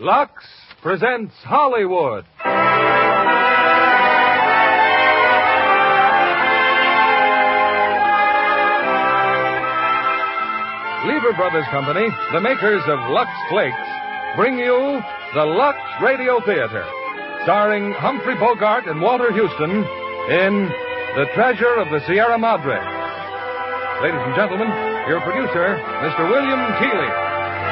Lux presents Hollywood. Lever Brothers Company, the makers of Lux Flakes, bring you the Lux Radio Theater, starring Humphrey Bogart and Walter Houston in The Treasure of the Sierra Madre. Ladies and gentlemen, your producer, Mr. William Keighley.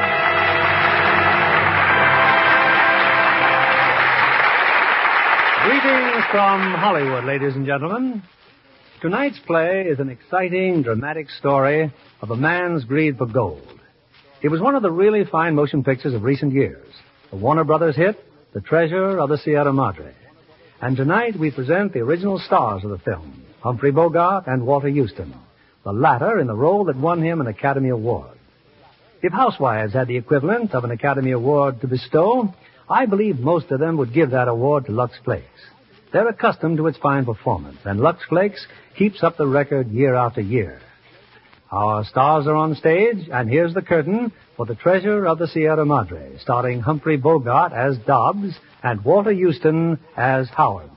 Greetings from Hollywood, ladies and gentlemen. Tonight's play is an exciting, dramatic story of a man's greed for gold. It was one of the really fine motion pictures of recent years, the Warner Brothers hit, The Treasure of the Sierra Madre. And tonight we present the original stars of the film, Humphrey Bogart and Walter Houston, the latter in the role that won him an Academy Award. If housewives had the equivalent of an Academy Award to bestow, I believe most of them would give that award to Lux Flakes. They're accustomed to its fine performance, and Lux Flakes keeps up the record year after year. Our stars are on stage, and here's the curtain for The Treasure of the Sierra Madre, starring Humphrey Bogart as Dobbs and Walter Houston as Howard.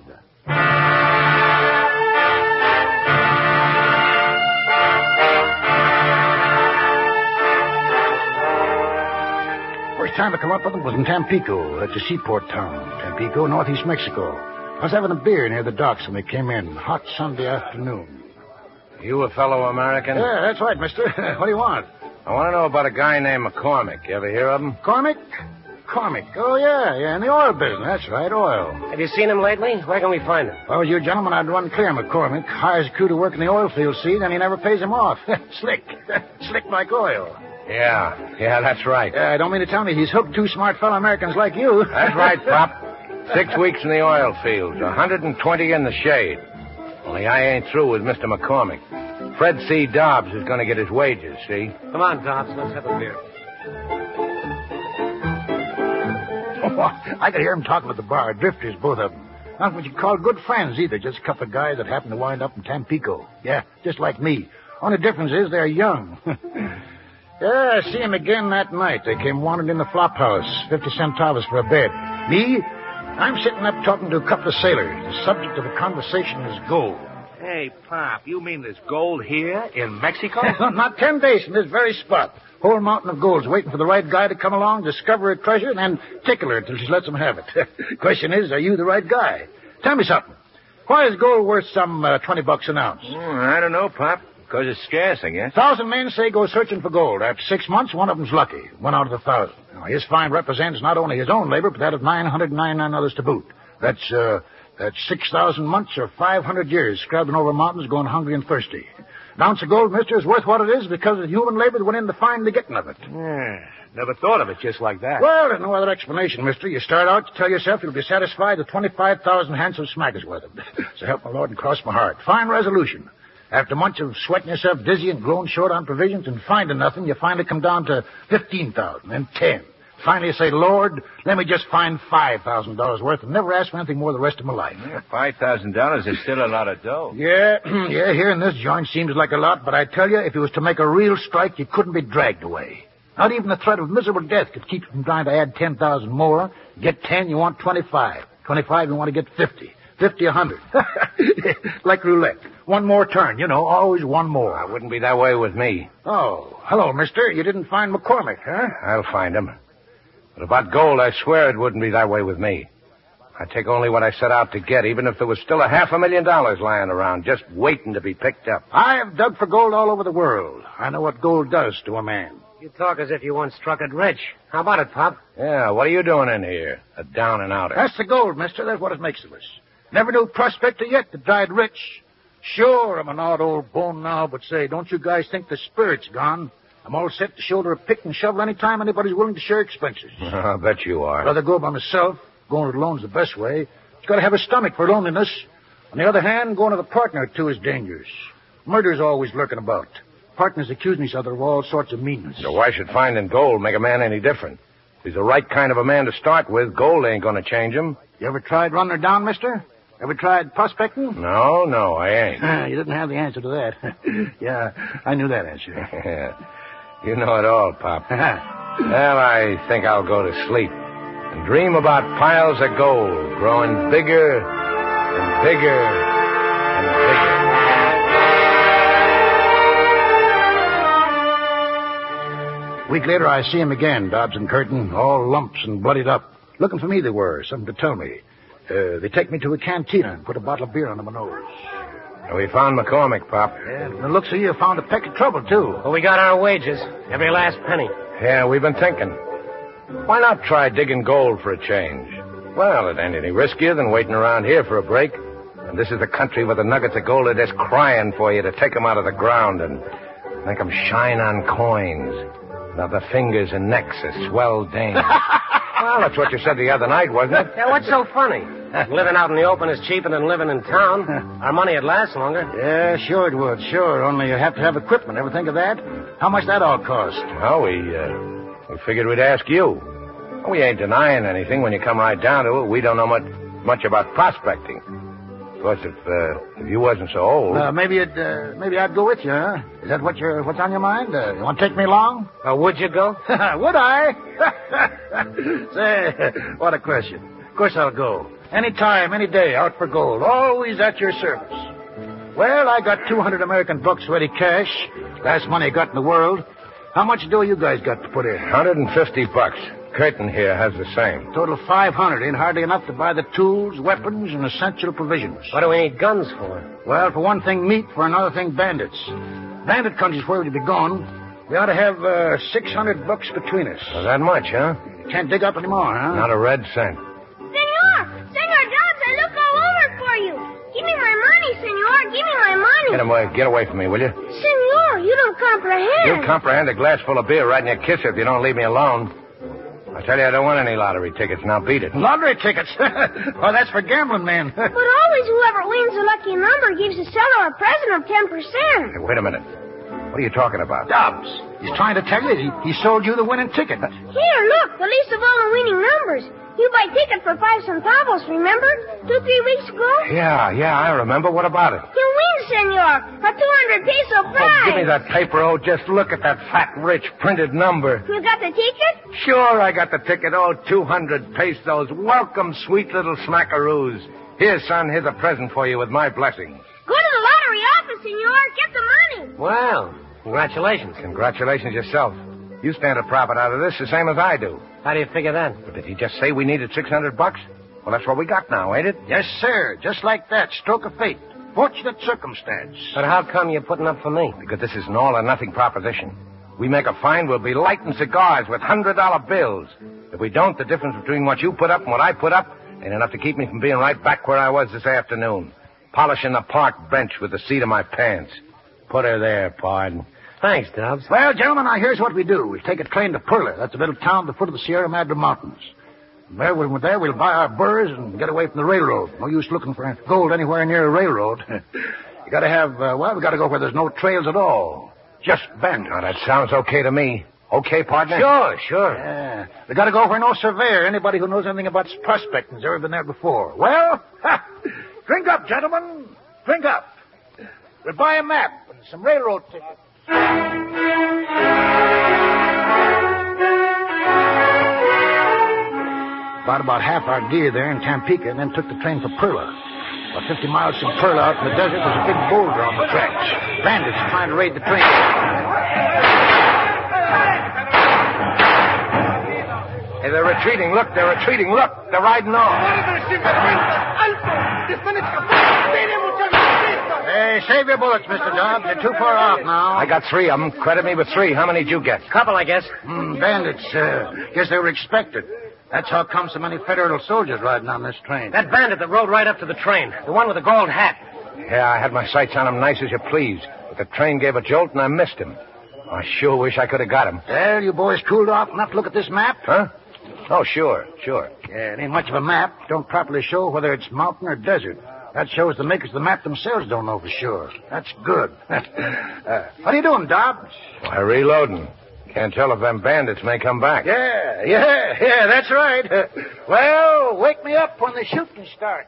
First time I come up with them was in Tampico. That's a seaport town. Tampico, northeast Mexico. I was having a beer near the docks when they came in. Hot Sunday afternoon. You a fellow American? Yeah, that's right, mister. What do you want? I want to know about a guy named McCormick. You ever hear of him? Cormick? Oh, yeah, in the oil business. That's right, oil. Have you seen him lately? Where can we find him? If I was you gentlemen, I'd run clear McCormick. Hires a crew to work in the oil field, see, then he never pays him off. Slick. Slick like oil. Yeah, that's right. I don't mean to tell me he's hooked two smart fellow Americans like you. That's right, Pop. 6 weeks in the oil fields, 120 in the shade. Only I ain't through with Mr. McCormick. Fred C. Dobbs is going to get his wages, see? Come on, Dobbs, let's have a beer. Oh, I could hear him talking at the bar. Drifters, both of them. Not what you call good friends either. Just a couple of guys that happen to wind up in Tampico. Yeah, just like me. Only difference is they're young. Yeah, I see him again that night. They came wandering in the flop house. 50-cent dollars for a bed. Me? I'm sitting up talking to a couple of sailors. The subject of the conversation is gold. Hey, Pop, you mean there's gold here in Mexico? Not 10 days from this very spot. Whole mountain of gold's waiting for the right guy to come along, discover a treasure, and then tickle her till she lets him have it. Question is, are you the right guy? Tell me something. Why is gold worth some $20 an ounce? I don't know, Pop. Because it's scarce, I guess. 1,000 men say go searching for gold. After 6 months, one of them's lucky. 1 out of 1,000. Now, his find represents not only his own labor, but that of 999 others to boot. That's 6,000 months or 500 years scrabbling over mountains going hungry and thirsty. An ounce of gold, mister, is worth what it is because of the human labor that went in to find the getting of it. Yeah, never thought of it just like that. Well, there's no other explanation, mister. You start out to tell yourself you'll be satisfied that 25,000 handsome smack is worth it. So help my Lord and cross my heart. Fine resolution. After months of sweating yourself dizzy and growing short on provisions and finding nothing, you finally come down to 15,000, then 10. Finally you say, Lord, let me just find $5,000 worth and never ask for anything more the rest of my life. Yeah, $5,000 is still a lot of dough. Yeah, here in this joint seems like a lot, but I tell you, if it was to make a real strike, you couldn't be dragged away. Not even the threat of miserable death could keep you from trying to add 10,000 more. Get 10, you want 25. 25, you want to get 50. 50, 100. Like roulette. One more turn, always one more. It wouldn't be that way with me. Oh, hello, mister. You didn't find McCormick, huh? I'll find him. But about gold, I swear it wouldn't be that way with me. I'd take only what I set out to get, even if there was still $500,000 lying around, just waiting to be picked up. I have dug for gold all over the world. I know what gold does to a man. You talk as if you once struck it rich. How about it, Pop? Yeah, what are you doing in here? A down and outer. That's the gold, mister. That's what it makes of us. Never knew a prospector yet that died rich. Sure, I'm an odd old bone now, but say, don't you guys think the spirit's gone? I'm all set to shoulder a pick and shovel any time anybody's willing to share expenses. I bet you are. Rather go by myself. Going it alone's the best way. You got to have a stomach for loneliness. On the other hand, going with a partner or two is dangerous. Murder's always lurking about. Partners accusing each other of all sorts of meanness. So why should finding gold make a man any different? If he's the right kind of a man to start with, gold ain't going to change him. You ever tried running her down, mister? Ever tried prospecting? No, I ain't. You didn't have the answer to that. Yeah, I knew that answer. Yeah. You know it all, Pop. Well, I think I'll go to sleep. and dream about piles of gold growing bigger and bigger and bigger. A week later, I see him again, Dobbs and Curtin, all lumps and bloodied up. Looking for me they were, something to tell me. They take me to a cantina and put a bottle of beer under my nose. We found McCormick, Pop. Yeah, from the looks of you, found a peck of trouble, too. Well, we got our wages. Every last penny. Yeah, we've been thinking. Why not try digging gold for a change? Well, it ain't any riskier than waiting around here for a break. And this is a country where the nuggets of gold are just crying for you to take them out of the ground and make them shine on coins. Now the fingers and necks of swell dames. Well, that's what you said the other night, wasn't it? Yeah, what's so funny? Living out in the open is cheaper than living in town. Our money would last longer. Yeah, sure it would, sure. Only you have to have equipment. Ever think of that? How much that all cost? Well, we figured we'd ask you. We ain't denying anything when you come right down to it. We don't know much about prospecting. Of course, if you wasn't so old... maybe I'd go with you, huh? Is that what's on your mind? You want to take me along? Would you go? Would I? Say, what a question. Of course I'll go. Any time, any day, out for gold. Always at your service. Well, I got 200 American bucks ready cash. Last money I got in the world. How much dough you guys got to put in? $150. Curtin here has the same. Total 500. Ain't hardly enough to buy the tools, weapons, and essential provisions. What do we need guns for? Well, for one thing, meat. For another thing, bandits. Bandit country's where we'd be going. We ought to have $600 between us. Well, that much, huh? Can't dig up anymore, huh? Not a red cent. Senor Dobbs, I look all over for you. Give me my money, senor. Give me my money. Get away from me, will you? Senor, you don't comprehend. You'll comprehend a glass full of beer right in your kisser if you don't leave me alone. I tell you, I don't want any lottery tickets. Now beat it. Lottery tickets? Oh, that's for gambling men. But always whoever wins a lucky number gives the seller a present of 10%. Hey, wait a minute. What are you talking about? Dobbs. He's trying to tell you he sold you the winning ticket. Here, look, the least of all the winning numbers. You buy ticket for 5 centavos, remember? 2-3 weeks ago? Yeah, I remember. What about it? You win, senor. A 200 peso prize. Oh, give me that paper. Oh, just look at that fat, rich printed number. You got the ticket? Sure, I got the ticket. Oh, 200 pesos. Welcome, sweet little smackaroos. Here, son, here's a present for you with my blessing. Go to the lottery office, senor. Get the money. Well, congratulations. Congratulations yourself. You stand a profit out of this the same as I do. How do you figure that? But did he just say we needed $600? Well, that's what we got now, ain't it? Yes, sir. Just like that. Stroke of fate. Fortunate circumstance. But how come you're putting up for me? Because this is an all-or-nothing proposition. We make a find, we'll be lighting cigars with $100 bills. If we don't, the difference between what you put up and what I put up ain't enough to keep me from being right back where I was this afternoon. Polishing the park bench with the seat of my pants. Put her there, pardon. Thanks, Dobbs. Well, gentlemen, now here's what we do. We take a train to Perla. That's a little town at the foot of the Sierra Madre Mountains. There, we'll buy our burrs and get away from the railroad. No use looking for gold anywhere near a railroad. You gotta have, we gotta go where there's no trails at all. Just bandits. Now, that sounds okay to me. Okay, partner? Sure. Yeah. We gotta go where no surveyor, anybody who knows anything about prospecting has ever been there before. Well, drink up, gentlemen. Drink up. We'll buy a map and some railroad tickets. Bought about half our gear there in Tampico and then took the train for Perla. About 50 miles from Perla out in the desert, there's a big boulder on the tracks. Bandits trying to raid the train. Hey, they're retreating. Look, they're retreating. Look, they're riding off. Hey, save your bullets, Mr. Dobbs. You're too far off now. I got 3 of them. Credit me with 3. How many did you get? Couple, I guess. Bandits. Guess they were expected. That's how come so many federal soldiers riding on this train. That bandit that rode right up to the train. The one with the gold hat. Yeah, I had my sights on him nice as you please. But the train gave a jolt and I missed him. I sure wish I could have got him. Well, you boys cooled off enough to look at this map? Huh? Oh, sure. Yeah, it ain't much of a map. Don't properly show whether it's mountain or desert. That shows the makers of the map themselves don't know for sure. That's good. What are you doing, Dobbs? Why, reloading. Can't tell if them bandits may come back. Yeah, that's right. Well, wake me up when the shooting starts.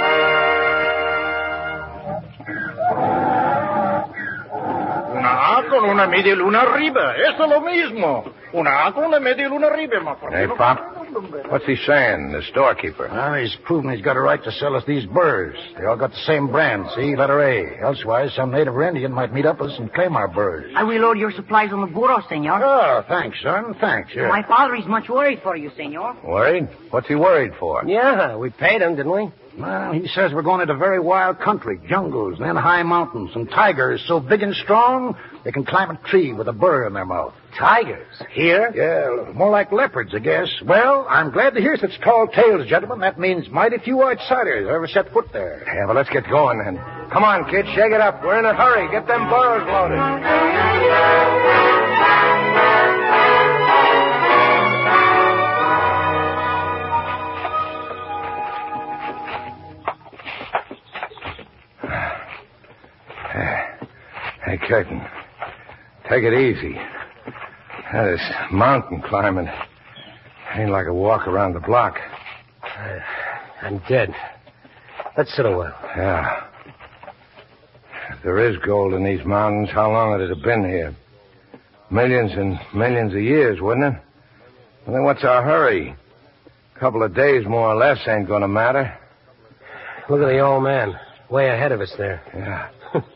Now, con una media luna arriba. Eso es lo mismo. Una con una media luna arriba, my friend. Hey, Pop, what's he saying, the storekeeper? Well, he's proven he's got a right to sell us these birds. They all got the same brand, see? Letter A. Elsewise, some native or Indian might meet up with us and claim our birds. I will load your supplies on the burro, senor. Oh, thanks, son. Thanks, yeah. My father is much worried for you, senor. Worried? What's he worried for? Yeah, we paid him, didn't we? Well, he says we're going into very wild country, jungles, and then high mountains, and tigers so big and strong they can climb a tree with a burr in their mouth. Tigers? Here? Yeah, more like leopards, I guess. Well, I'm glad to hear such tall tales, gentlemen. That means mighty few outsiders ever set foot there. Yeah, well, let's get going then. Come on, kid, shake it up. We're in a hurry. Get them burros loaded. Hey, Curtin, take it easy. This mountain climbing ain't like a walk around the block. I'm dead. Let's sit a while. Yeah. If there is gold in these mountains, how long would it have been here? Millions and millions of years, wouldn't it? Well, then what's our hurry? A couple of days, more or less, ain't gonna matter. Look at the old man. Way ahead of us there. Yeah.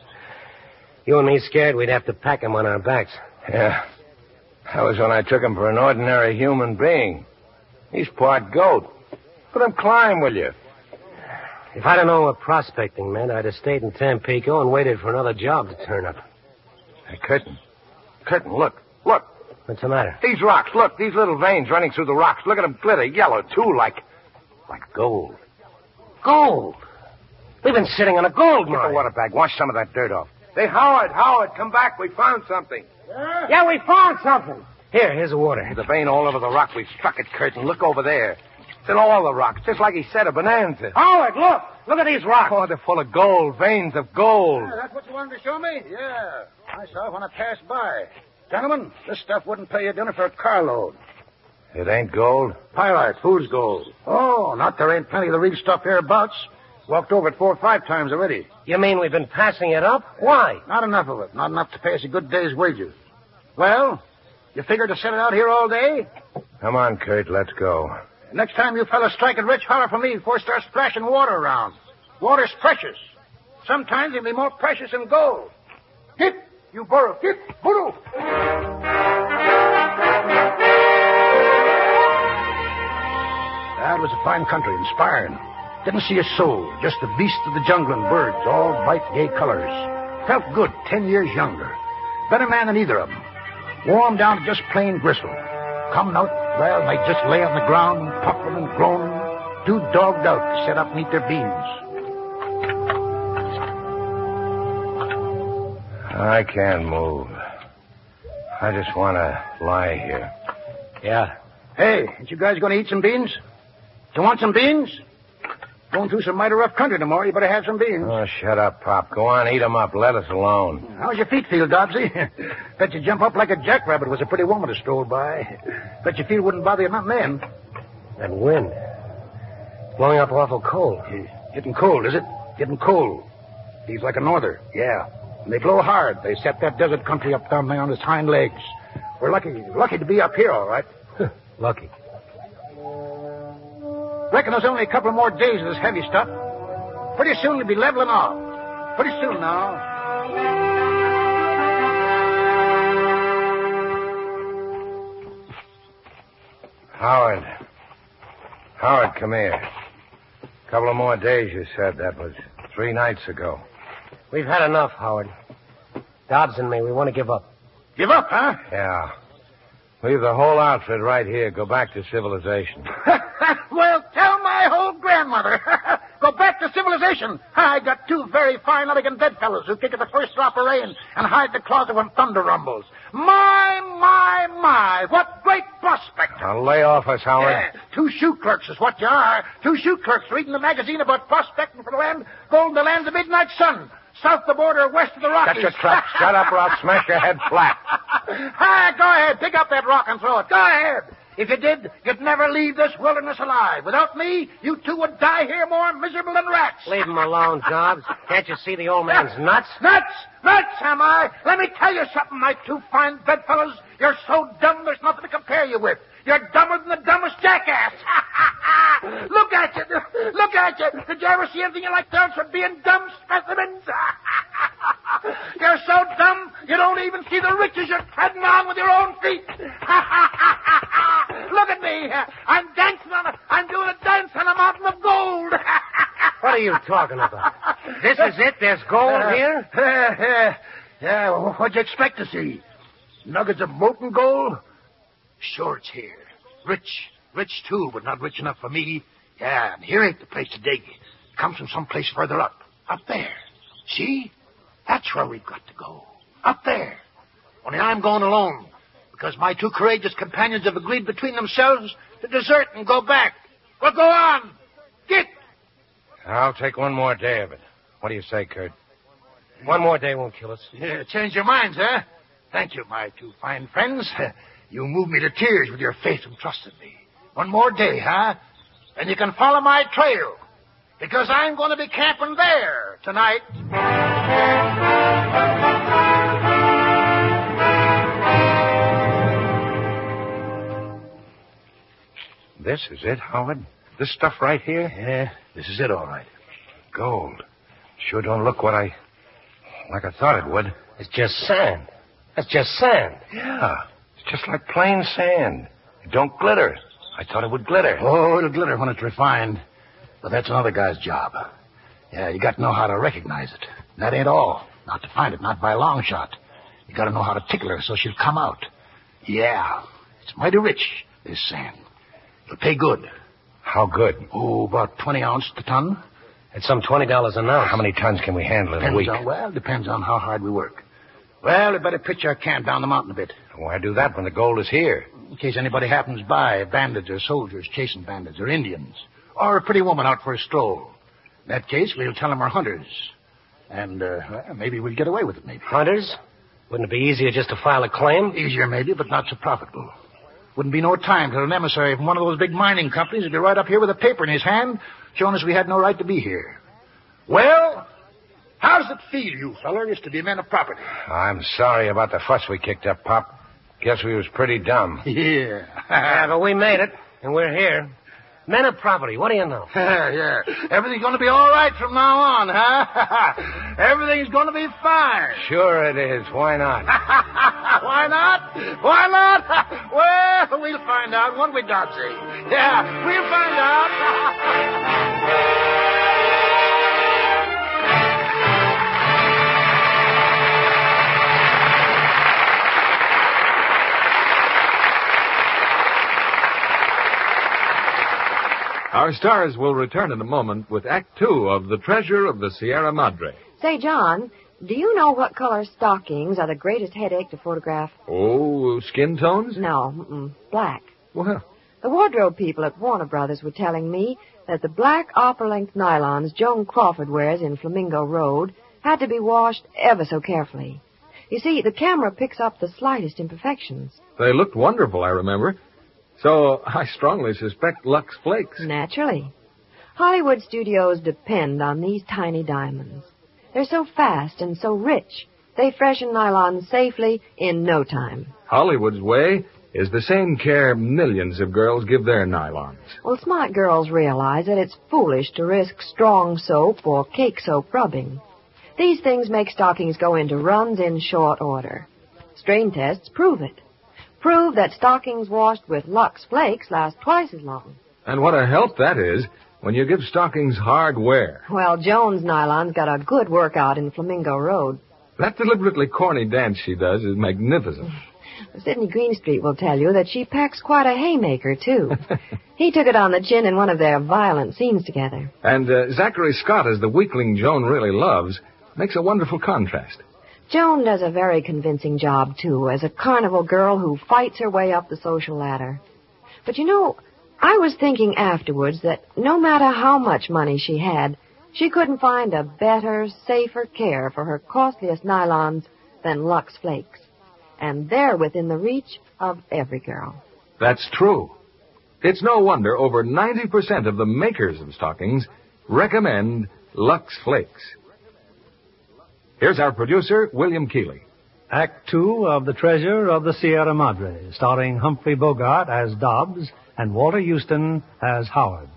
You and me scared we'd have to pack him on our backs. Yeah. That was when I took him for an ordinary human being. He's part goat. Let him climb, will you? If I'd have known what prospecting meant, I'd have stayed in Tampico and waited for another job to turn up. Hey, Curtin, look. Look. What's the matter? These rocks, look. These little veins running through the rocks. Look at them glitter. Yellow, too, like gold. Gold? We've been sitting on a gold Get the mine. water bag. Wash some of that dirt off. Hey, Howard, come back. We found something. Yeah, we found something. Here's the water. There's a vein all over the rock. We struck it, Curtin. Look over there. It's in all the rocks, just like he said, a bonanza. Howard, look. Look at these rocks. Oh, they're full of gold, veins of gold. Yeah, that's what you wanted to show me? Yeah. I saw it when I passed by. Gentlemen, this stuff wouldn't pay you dinner for a carload. It ain't gold? Pyrite, fool's gold. Oh, not there ain't plenty of the real stuff hereabouts. Walked over it 4 or 5 times already. You mean we've been passing it up? Why? Not enough of it. Not enough to pay us a good day's wages. Well, you figure to sit it out here all day? Come on, Kurt, let's go. Next time you fellas strike it rich, holler for me before it starts splashing water around. Water's precious. Sometimes it'll be more precious than gold. Hit, you burro. Hit, burro. That was a fine country, inspiring. Didn't see a soul, just the beasts of the jungle and birds, all bright, gay colors. Felt good, 10 years younger. Better man than either of them. Warm down to just plain gristle. Coming out, well, they just lay on the ground, puffing and groaning, too dogged out to set up and eat their beans. I can't move. I just want to lie here. Yeah. Hey, ain't you guys going to eat some beans? You want some beans? Going through some mighty rough country tomorrow. You better have some beans. Oh, shut up, Pop. Go on, eat 'em up. Let us alone. How's your feet feel, Dobbsy? Bet you jump up like a jackrabbit was a pretty woman to stroll by. Bet your feet wouldn't bother you nothing then. That wind. Blowing up awful cold. Getting cold, is it? Getting cold. Feels like a norther. Yeah. And they blow hard. They set that desert country up down there on its hind legs. We're lucky to be up here, all right. Lucky. Reckon there's only a couple more days of this heavy stuff. Pretty soon we'll be leveling off. Pretty soon now. Howard, come here. A couple of more days, you said. That was 3 nights ago. We've had enough, Howard. Dobbs and me, we want to give up. Give up, huh? Yeah. Leave the whole outfit right here. Go back to civilization. Well, tell my old grandmother. Go back to civilization. I got 2 very fine, elegant bedfellows who kick at the first drop of rain and hide the closet when thunder rumbles. My, what great prospect. Now lay off us, Howard. Yeah, 2 shoe clerks is what you are. 2 shoe clerks reading the magazine about prospecting for the land, gold in the land of midnight sun. South the border, west of the Rockies. Shut your trap. Shut up or I'll smash your head flat. Hi, go ahead. Pick up that rock and throw it. Go ahead. If you did, you'd never leave this wilderness alive. Without me, you two would die here more miserable than rats. Leave him alone, Dobbs. Can't you see the old man's nuts? Nuts! Nuts, am I? Let me tell you something, my two fine bedfellows. You're so dumb there's nothing to compare you with. You're dumber than the dumbest jackass. Look at you. Look at you. Did you ever see anything you like those for being dumb specimens? You're so dumb, you don't even see the riches you're treading on with your own feet. Look at me. I'm doing a dance on a mountain of gold. What are you talking about? This is it? There's gold here? Yeah, well, what'd you expect to see? Nuggets of molten gold? Sure, it's here. Rich, too, but not rich enough for me. Yeah, and here ain't the place to dig. It comes from someplace further up. Up there. See? That's where we've got to go. Up there. Only I'm going alone, because my two courageous companions have agreed between themselves to desert and go back. Well, go on. Get. I'll take one more day of it. What do you say, Kurt? One more day won't kill us. Yeah, change your minds, huh? Thank you, my two fine friends. You moved me to tears with your faith and trust in me. One more day, huh? And you can follow my trail, because I'm going to be camping there tonight. This is it, Howard? This stuff right here? Yeah, this is it, all right. Gold. Sure don't look like I thought it would. It's just sand. That's just sand. Yeah. It's just like plain sand. It don't glitter. I thought it would glitter. Oh, it'll glitter when it's refined. But that's another guy's job. Yeah, you got to know how to recognize it. And that ain't all. Not to find it, not by a long shot. You got to know how to tickle her so she'll come out. Yeah, it's mighty rich, this sand. It'll pay good. How good? Oh, about 20 ounces a ton. It's some $20 an ounce. How many tons can we handle in a week? Depends on how hard we work. Well, we better pitch our camp down the mountain a bit. Why do that when the gold is here? In case anybody happens by, bandits or soldiers chasing bandits or Indians. Or a pretty woman out for a stroll. In that case, we'll tell them we're hunters. And, maybe we'll get away with it, maybe. Hunters? Wouldn't it be easier just to file a claim? Easier, maybe, but not so profitable. Wouldn't be no time till an emissary from one of those big mining companies would be right up here with a paper in his hand, showing us we had no right to be here. Well, how does it feel, you fellers, to be men of property? I'm sorry about the fuss we kicked up, Pop. Guess we was pretty dumb. Yeah. Yeah, but we made it, and we're here. Men of property, what do you know? Yeah. Everything's going to be all right from now on, huh? Everything's going to be fine. Sure it is. Why not? Why not? Why not? Well, we'll find out, won't we, Dotsy? Yeah, we'll find out. Our stars will return in a moment with Act Two of The Treasure of the Sierra Madre. Say, John, do you know what color stockings are the greatest headache to photograph? Oh, skin tones? No, black. Well, The wardrobe people at Warner Brothers were telling me that the black opera-length nylons Joan Crawford wears in Flamingo Road had to be washed ever so carefully. You see, the camera picks up the slightest imperfections. they looked wonderful, I remember. So I strongly suspect Lux Flakes. Naturally. Hollywood studios depend on these tiny diamonds. They're so fast and so rich, they freshen nylons safely in no time. Hollywood's way is the same care millions of girls give their nylons. Well, smart girls realize that it's foolish to risk strong soap or cake soap rubbing. These things make stockings go into runs in short order. Strain tests prove it. Prove that stockings washed with Lux Flakes last twice as long. And what a help that is when you give stockings hard wear. Well, Joan's nylons got a good workout in Flamingo Road. That deliberately corny dance she does is magnificent. Sidney Greenstreet will tell you that she packs quite a haymaker, too. He took it on the chin in one of their violent scenes together. And Zachary Scott, as the weakling Joan really loves, makes a wonderful contrast. Joan does a very convincing job, too, as a carnival girl who fights her way up the social ladder. But you know, I was thinking afterwards that no matter how much money she had, she couldn't find a better, safer care for her costliest nylons than Lux Flakes. And they're within the reach of every girl. That's true. It's no wonder over 90% of the makers of stockings recommend Lux Flakes. Here's our producer, William Keeley. Act 2 of The Treasure of the Sierra Madre, starring Humphrey Bogart as Dobbs and Walter Houston as Howard.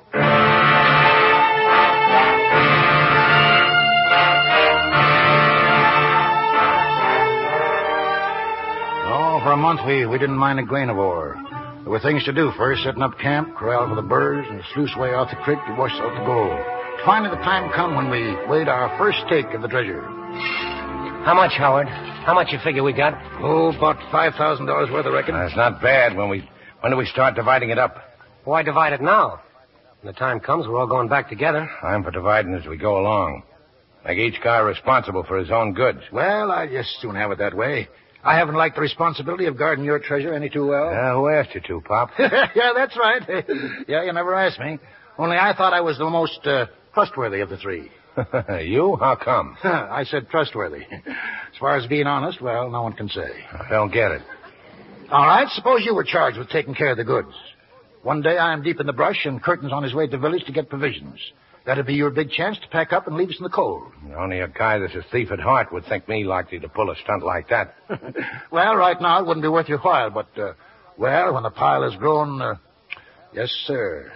For a month, we didn't mind a grain of ore. There were things to do first, setting up camp, corral for the birds, and sluice way out the creek to wash out the gold. Finally, the time come when we weighed our first stake of the treasure. How much, Howard? How much you figure we got? Oh, about $5,000 worth, I reckon. That's not bad. When do we start dividing it up? Why divide it now? When the time comes, we're all going back together. I'm for dividing as we go along. Make each guy responsible for his own goods. Well, I'd just soon have it that way. I haven't liked the responsibility of guarding your treasure any too well. Who asked you to, Pop? Yeah, that's right. Yeah, you never asked me. Only I thought I was the most trustworthy of the three. You? How come? I said trustworthy. As far as being honest, well, no one can say. I don't get it. All right, suppose you were charged with taking care of the goods. One day I am deep in the brush and Curtin's on his way to the village to get provisions. That'd be your big chance to pack up and leave us in the cold. Only a guy that's a thief at heart would think me likely to pull a stunt like that. Well, right now it wouldn't be worth your while, but, well, when the pile has grown, yes, sir.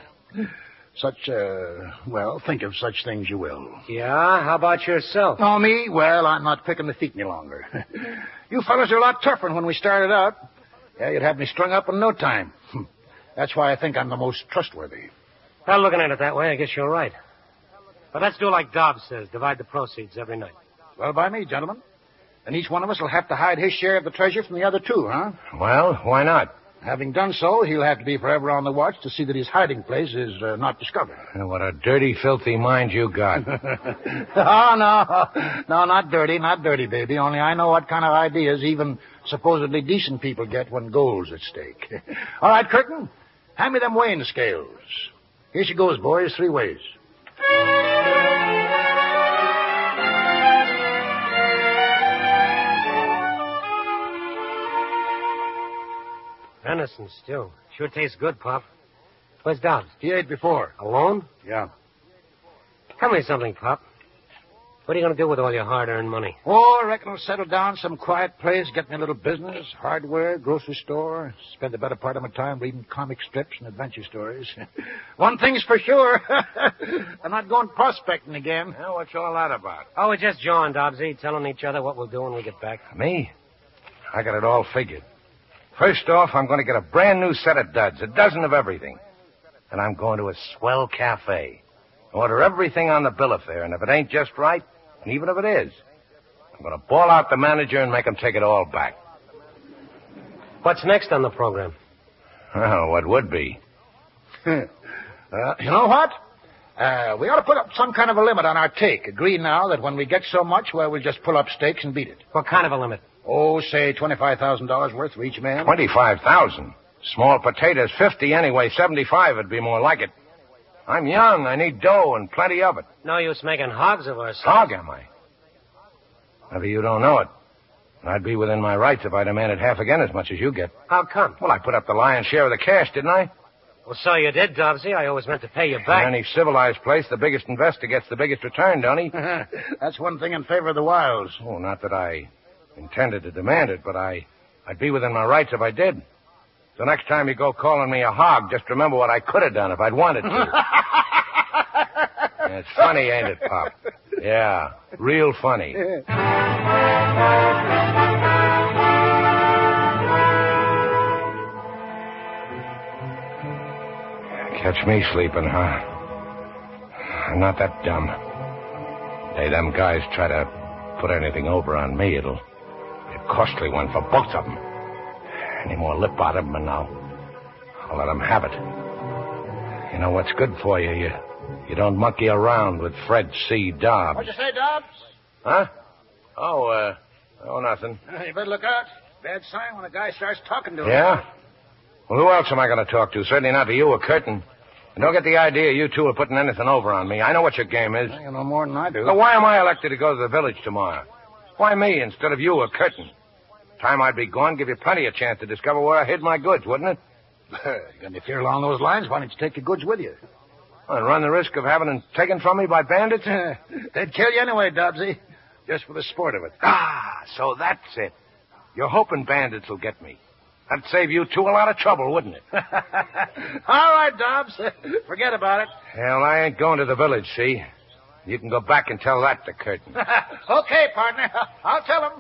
Well, think of such things you will. Yeah? How about yourself? Oh, me? Well, I'm not picking the feet any longer. You fellas are a lot tougher than when we started out. Yeah, you'd have me strung up in no time. That's why I think I'm the most trustworthy. Well, looking at it that way, I guess you're right. But let's do like Dobbs says, divide the proceeds every night. Well, by me, gentlemen. And each one of us will have to hide his share of the treasure from the other two, huh? Well, why not? Having done so, he'll have to be forever on the watch to see that his hiding place is not discovered. What a dirty, filthy mind you got. Oh, no. No, not dirty, baby. Only I know what kind of ideas even supposedly decent people get when gold's at stake. All right, Curtin, hand me them weighing scales. Here she goes, boys, 3 ways. Venison stew. Sure tastes good, Pop. Where's Dobbs? He ate before. Alone? Yeah. Tell me something, Pop. What are you going to do with all your hard-earned money? Oh, I reckon I'll settle down some quiet place, get me a little business, hardware, grocery store, spend the better part of my time reading comic strips and adventure stories. One thing's for sure. I'm not going prospecting again. Well, what's all that about? Oh, we're just jawing, Dobbsy, telling each other what we'll do when we get back. Me? I got it all figured. First off, I'm going to get a brand new set of duds, a dozen of everything. And I'm going to a swell cafe. Order everything on the bill of fare, and if it ain't just right, and even if it is, I'm going to ball out the manager and make him take it all back. What's next on the program? Well, what would be? You know what? We ought to put up some kind of a limit on our take. Agree now that when we get so much, well, we'll just pull up stakes and beat it. What kind of a limit? Oh, say $25,000 worth for each man. 25,000? Small potatoes, 50 anyway. 75 would be more like it. I'm young. I need dough and plenty of it. No use making hogs of ourselves. Hog, am I? Maybe you don't know it. I'd be within my rights if I demanded half again as much as you get. How come? Well, I put up the lion's share of the cash, didn't I? Well, so you did, Dobbsy. I always meant to pay you back. In any civilized place, the biggest investor gets the biggest return, don't he? That's one thing in favor of the wilds. Oh, not that I intended to demand it, but I'd be within my rights if I did. So next time you go calling me a hog, just remember what I could have done if I'd wanted to. Yeah, it's funny, ain't it, Pop? Yeah, real funny. Catch me sleeping, huh? I'm not that dumb. Hey, them guys try to put anything over on me, it'll be a costly one for both of them. Any more lip out of them, and I'll let them have it. You know what's good for you? You don't monkey around with Fred C. Dobbs. What'd you say, Dobbs? Huh? Oh, nothing. You better look out. Bad sign when a guy starts talking to him. Yeah? Well, who else am I going to talk to? Certainly not to you or Curtin. And don't get the idea you two are putting anything over on me. I know what your game is. Well, you know more than I do. So why am I elected to go to the village tomorrow? Why me instead of you or Curtin? Time I'd be gone, give you plenty of chance to discover where I hid my goods, wouldn't it? And if you're along those lines, why don't you take your goods with you? And run the risk of having them taken from me by bandits? They'd kill you anyway, Dobbsy. Just for the sport of it. Ah, so that's it. You're hoping bandits will get me. That'd save you two a lot of trouble, wouldn't it? All right, Dobbs. Forget about it. Hell, I ain't going to the village, see? You can go back and tell that to Curtin. Okay, partner. I'll tell him.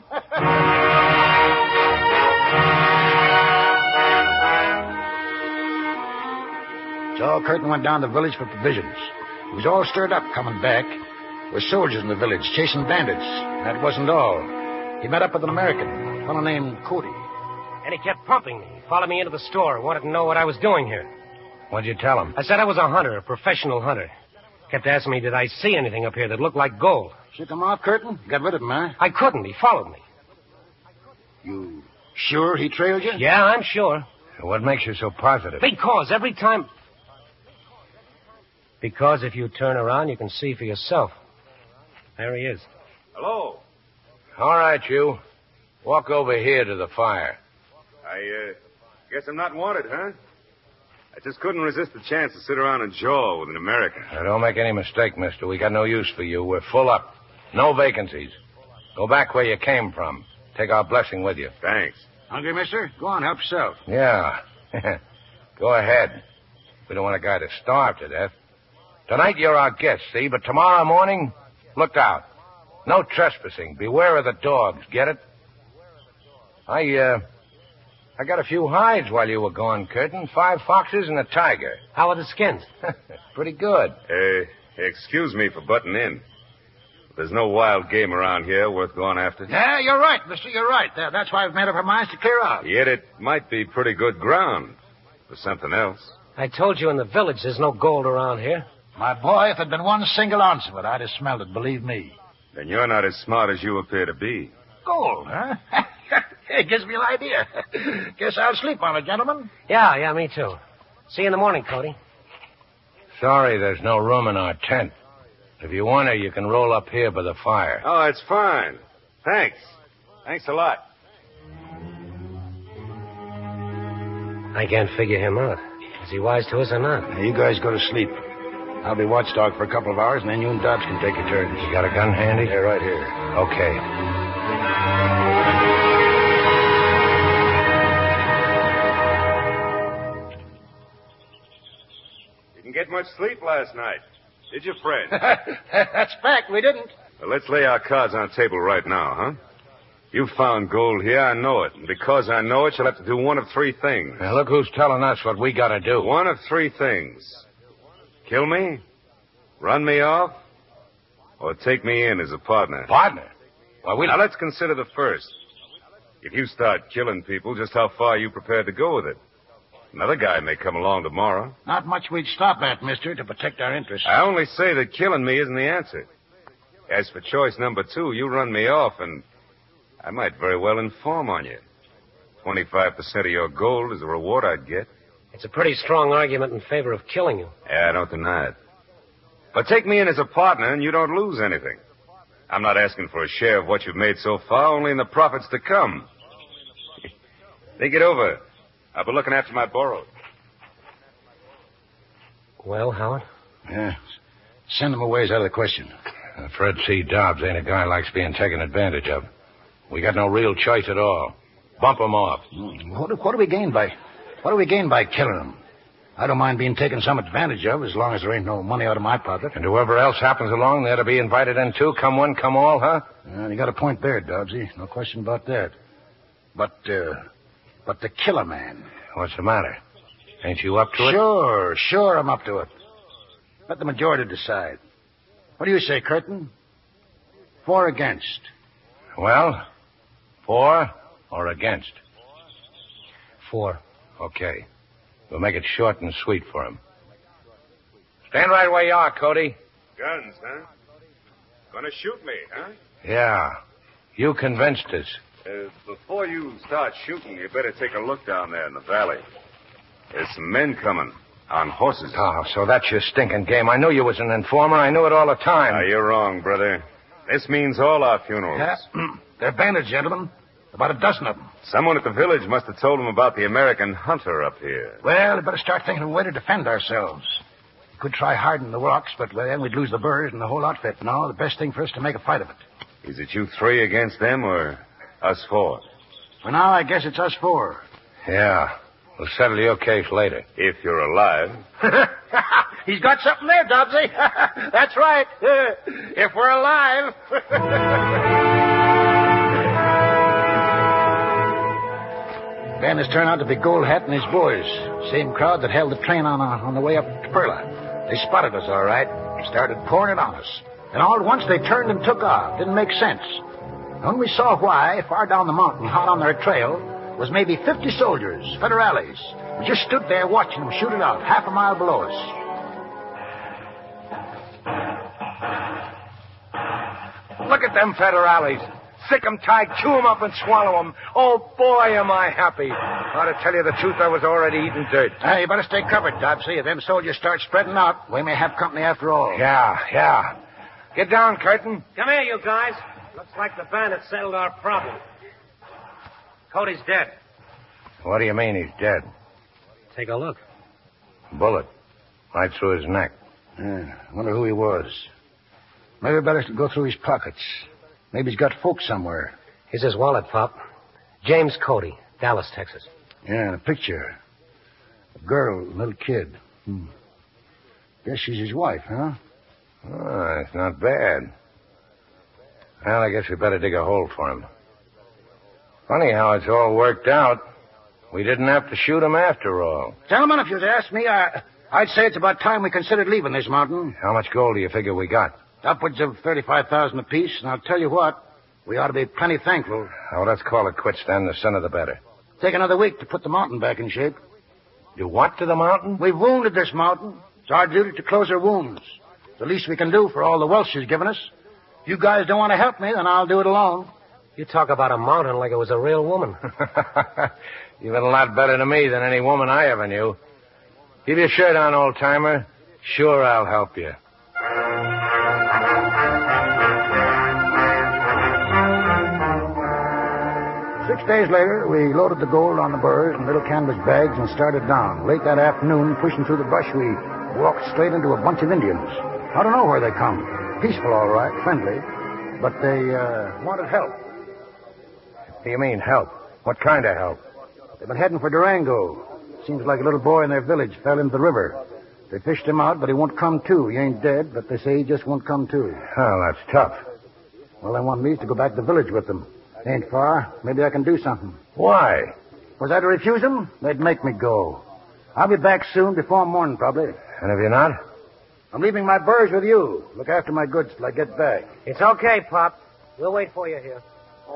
So Curtin went down to the village for provisions. He was all stirred up coming back. There were soldiers in the village chasing bandits. That wasn't all. He met up with an American, a fellow named Cody. And he kept pumping me. He followed me into the store, wanted to know what I was doing here. What'd you tell him? I said I was a hunter, a professional hunter. Kept asking me, did I see anything up here that looked like gold? Shook him off, Curtin? Got rid of him, huh? I couldn't. He followed me. You sure he trailed you? Yeah, I'm sure. What makes you so positive? Because every time... Because if you turn around, you can see for yourself. There he is. Hello. All right, you. Walk over here to the fire. I guess I'm not wanted, huh? I just couldn't resist the chance to sit around and jaw with an American. Now, don't make any mistake, mister. We got no use for you. We're full up. No vacancies. Go back where you came from. Take our blessing with you. Thanks. Hungry, mister? Go on, help yourself. Yeah. Go ahead. We don't want a guy to starve to death. Tonight you're our guest, see? But tomorrow morning, look out. No trespassing. Beware of the dogs. Get it? I got a few hides while you were gone, Curtin. 5 foxes and a tiger. How are the skins? Pretty good. Excuse me for butting in. There's no wild game around here worth going after. Yeah, you're right, mister. You're right. That's why we've made up our minds to clear out. Yet it might be pretty good ground for something else. I told you in the village there's no gold around here. My boy, if there'd been one single ounce of it, I'd have smelled it, believe me. Then you're not as smart as you appear to be. Gold, huh? It gives me an idea. Guess I'll sleep on it, gentlemen. Yeah, me too. See you in the morning, Cody. Sorry there's no room in our tent. If you want to, you can roll up here by the fire. Oh, it's fine. Thanks. Thanks a lot. I can't figure him out. Is he wise to us or not? Now, you guys go to sleep. I'll be watchdog for a couple of hours, and then you and Dobbs can take your turns. You got a gun handy? Yeah, right here. Okay. Didn't get much sleep last night, did you, Fred? That's fact, we didn't. Well, let's lay our cards on the table right now, huh? You found gold here, I know it. And because I know it, you'll have to do one of 3 things. Now, look who's telling us what we got to do. One of 3 things. Kill me, run me off, or take me in as a partner. Partner? Well, Now, let's consider the first. If you start killing people, just how far are you prepared to go with it? Another guy may come along tomorrow. Not much we'd stop at, mister, to protect our interests. I only say that killing me isn't the answer. As for choice number 2, you run me off, and I might very well inform on you. 25% of your gold is the reward I'd get. It's a pretty strong argument in favor of killing you. Yeah, I don't deny it. But take me in as a partner, and you don't lose anything. I'm not asking for a share of what you've made so far, only in the profits to come. Think it over. I'll be looking after my borrowed. Well, Howard? Yeah. Send them away is out of the question. Fred C. Dobbs ain't a guy who likes being taken advantage of. We got no real choice at all. Bump him off. What do we gain by... What do we gain by killing him? I don't mind being taken some advantage of as long as there ain't no money out of my pocket. And whoever else happens along, they're to be invited in too. Come one, come all, huh? You got a point there, Dobbsy. No question about that. But the killer man. What's the matter? Ain't you up to it? Sure, I'm up to it. Let the majority decide. What do you say, Curtin? For or against? Well, for or against? For. Okay. We'll make it short and sweet for him. Stand right where you are, Cody. Guns, huh? Gonna shoot me, huh? Yeah. You convinced us. Before you start shooting, you better take a look down there in the valley. There's some men coming on horses. Oh, so that's your stinking game. I knew you was an informer. I knew it all the time. You're wrong, brother. This means all our funerals. Yeah. They're bandits, gentlemen. About a dozen of them. Someone at the village must have told him about the American hunter up here. Well, we better start thinking of a way to defend ourselves. We could try harding the rocks, but then we'd lose the birds and the whole outfit. No, the best thing for us to make a fight of it. Is it you three against them or us four? For now, I guess it's us four. Yeah. We'll settle your case later. If you're alive. He's got something there, Dobbsy. That's right. If we're alive. Ben has turned out to be Gold Hat and his boys. Same crowd that held the train on the way up to Perla. They spotted us, all right. Started pouring it on us. And all at once they turned and took off. Didn't make sense. And when we saw why, far down the mountain, hot on their trail, was maybe 50 soldiers, federales. We just stood there watching them shoot it out, half a mile below us. Look at them federales. Sick 'em tight, chew 'em up and swallow 'em. Oh, boy, am I happy. Now, to tell you the truth, I was already eating dirt. Hey, you better stay covered, Dobbsy. If them soldiers start spreading out, we may have company after all. Yeah. Get down, Curtin. Come here, you guys. Looks like the bandits settled our problem. Cody's dead. What do you mean he's dead? Take a look. Bullet. Right through his neck. Wonder who he was. Maybe we better go through his pockets. Maybe he's got folks somewhere. Here's his wallet, Pop. James Cody, Dallas, Texas. Yeah, and a picture. A girl, a little kid. Guess she's his wife, huh? Oh, it's not bad. Well, I guess we better dig a hole for him. Funny how it's all worked out. We didn't have to shoot him after all. Gentlemen, if you'd asked me, I'd say it's about time we considered leaving this mountain. How much gold do you figure we got? Upwards of 35,000 apiece, and I'll tell you what, we ought to be plenty thankful. Oh, let's call it quits then. The sooner the better. Take another week to put the mountain back in shape. Do what to the mountain? We've wounded this mountain. It's our duty to close our wounds. It's the least we can do for all the wealth she's given us. If you guys don't want to help me, then I'll do it alone. You talk about a mountain like it was a real woman. You've been a lot better to me than any woman I ever knew. Keep your shirt on, old-timer. Sure, I'll help you. 6 days later, we loaded the gold on the burros and little canvas bags and started down. Late that afternoon, pushing through the brush, we walked straight into a bunch of Indians. I don't know where they come. Peaceful, all right, friendly. But they wanted help. What do you mean, help? What kind of help? They've been heading for Durango. Seems like a little boy in their village fell into the river. They fished him out, but he won't come to. He ain't dead, but they say he just won't come to. Oh, that's tough. Well, they want me to go back to the village with them. Ain't far. Maybe I can do something. Why? Was I to refuse them? They'd make me go. I'll be back soon, before morning, probably. And if you're not? I'm leaving my burros with you. Look after my goods till I get back. It's okay, Pop. We'll wait for you here.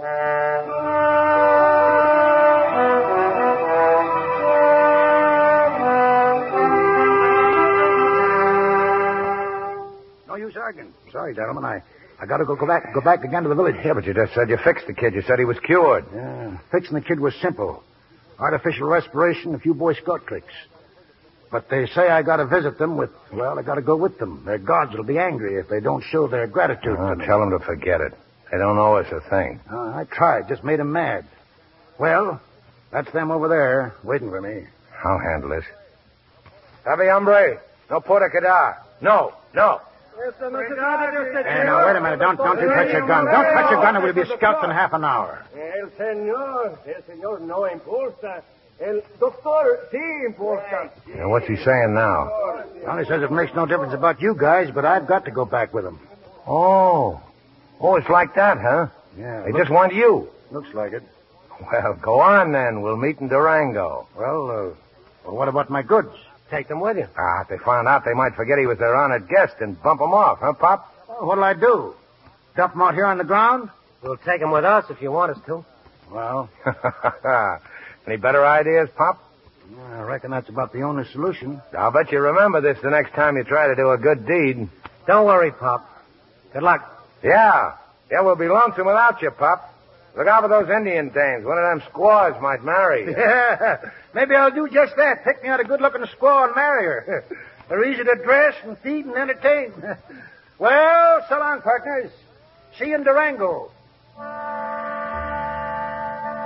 No use arguing. Sorry, gentlemen. I got to go back again to the village. Yeah, but you just said you fixed the kid. You said he was cured. Yeah, fixing the kid was simple. Artificial respiration, a few Boy Scout tricks. But they say I got to visit them with, well, I got to go with them. Their gods will be angry if they don't show their gratitude to me. Tell them to forget it. They don't owe us a thing. I tried, just made them mad. Well, that's them over there waiting for me. I'll handle this. Heavy hombre. No puta queda. No. Hey, now, wait a minute. Don't you touch your gun. Don't touch your gun or we'll be scalped in half an hour. El señor no importa. El doctor sí importa. Now, what's he saying now? Well, he says it makes no difference about you guys, but I've got to go back with him. Oh, it's like that, huh? Yeah. They just want you. Looks like it. Well, go on then. We'll meet in Durango. Well, what about my goods? Take them with you. If they found out, they might forget he was their honored guest and bump him off, huh, Pop? Well, what'll I do? Dump them out here on the ground? We'll take them with us if you want us to. Well. Any better ideas, Pop? I reckon that's about the only solution. I'll bet you remember this the next time you try to do a good deed. Don't worry, Pop. Good luck. Yeah, we'll be lonesome without you, Pop. Look out for those Indian dames. One of them squaws might marry you. Yeah, maybe I'll do just that. Pick me out a good-looking squaw and marry her. They're easy to dress and feed and entertain. Well, so long, partners. See you in Durango.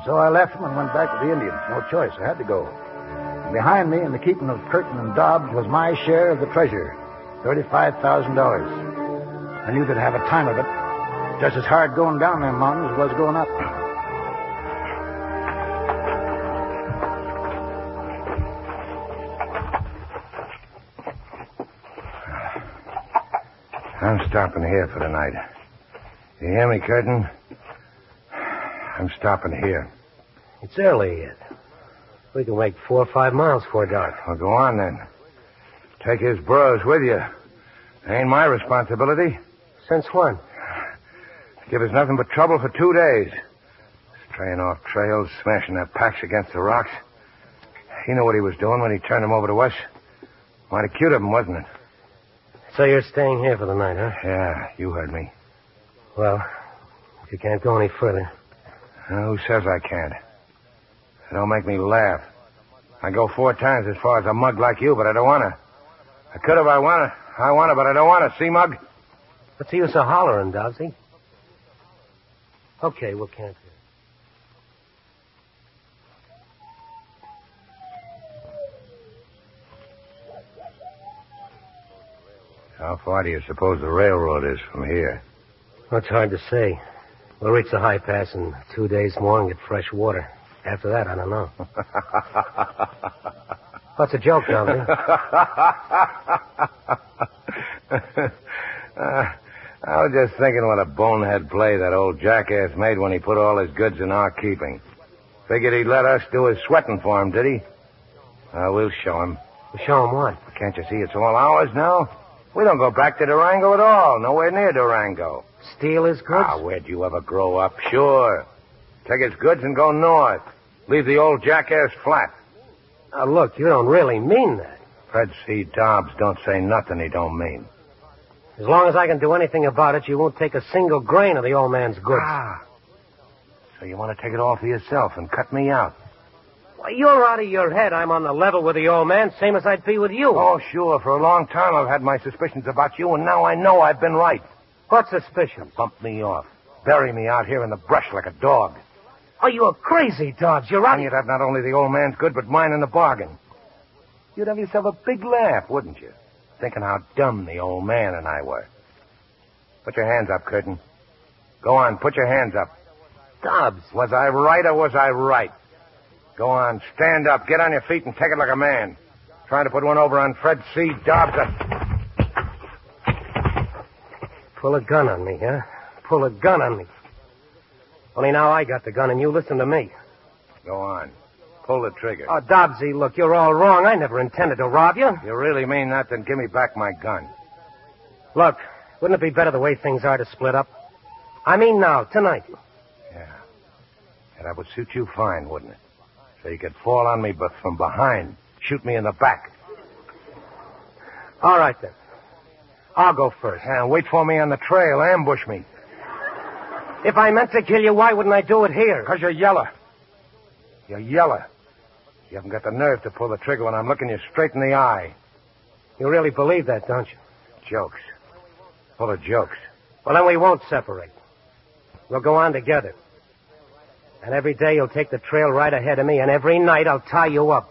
So I left him and went back to the Indians. No choice. I had to go. And behind me, in the keeping of Curtin and Dobbs, was my share of the treasure, $35,000. I knew they'd have a time of it. Just as hard going down them mountains as was going up. I'm stopping here for the night. You hear me, Curtin? I'm stopping here. It's early yet. We can wait 4 or 5 miles before dark. Well, go on, then. Take his burros with you. It ain't my responsibility. Since when? Give us nothing but trouble for 2 days. Straying off trails, smashing their packs against the rocks. He knew what he was doing when he turned them over to us. Mighty cute of him, wasn't it? So you're staying here for the night, huh? Yeah, you heard me. Well, if you can't go any further. Who says I can't? It don't make me laugh. I go 4 times as far as a mug like you, but I don't want to. I could if I want to. I want to, but I don't want to. See, Mug? What's the use of hollering, Dobbsy? Okay, we'll camp here. How far do you suppose the railroad is from here? Well, it's hard to say. We'll reach the high pass in 2 days more and get fresh water. After that, I don't know. What's a joke, Dobbsy? I was just thinking what a bonehead play that old jackass made when he put all his goods in our keeping. Figured he'd let us do his sweating for him, did he? We'll show him. We'll show him what? Can't you see it's all ours now? We don't go back to Durango at all. Nowhere near Durango. Steal his goods? Where'd you ever grow up? Sure. Take his goods and go north. Leave the old jackass flat. Now, look, you don't really mean that. Fred C. Dobbs don't say nothing he don't mean. As long as I can do anything about it, you won't take a single grain of the old man's goods. So you want to take it all for yourself and cut me out? Well, you're out of your head. I'm on the level with the old man, same as I'd be with you. Oh, sure. For a long time I've had my suspicions about you, and now I know I've been right. What suspicions? Bump me off. Bury me out here in the brush like a dog. Oh, you're crazy, Dobbs. You're out. And you'd have not only the old man's good, but mine in the bargain. You'd have yourself a big laugh, wouldn't you? Thinking how dumb the old man and I were. Put your hands up, Curtin. Go on, put your hands up. Dobbs. Was I right or was I right? Go on, stand up, get on your feet and take it like a man. Trying to put one over on Fred C. Dobbs. Pull a gun on me, huh? Pull a gun on me. Only now I got the gun and you listen to me. Go on. Pull the trigger. Oh, Dobbsy, look, you're all wrong. I never intended to rob you. You really mean that? Then give me back my gun. Look, wouldn't it be better the way things are to split up? I mean now, tonight. Yeah, that would suit you fine, wouldn't it? So you could fall on me from behind, shoot me in the back. All right, then. I'll go first. Yeah, wait for me on the trail. Ambush me. If I meant to kill you, why wouldn't I do it here? Because you're yeller. You're yeller. You haven't got the nerve to pull the trigger when I'm looking you straight in the eye. You really believe that, don't you? Jokes. Full of jokes. Well, then we won't separate. We'll go on together. And every day you'll take the trail right ahead of me, and every night I'll tie you up.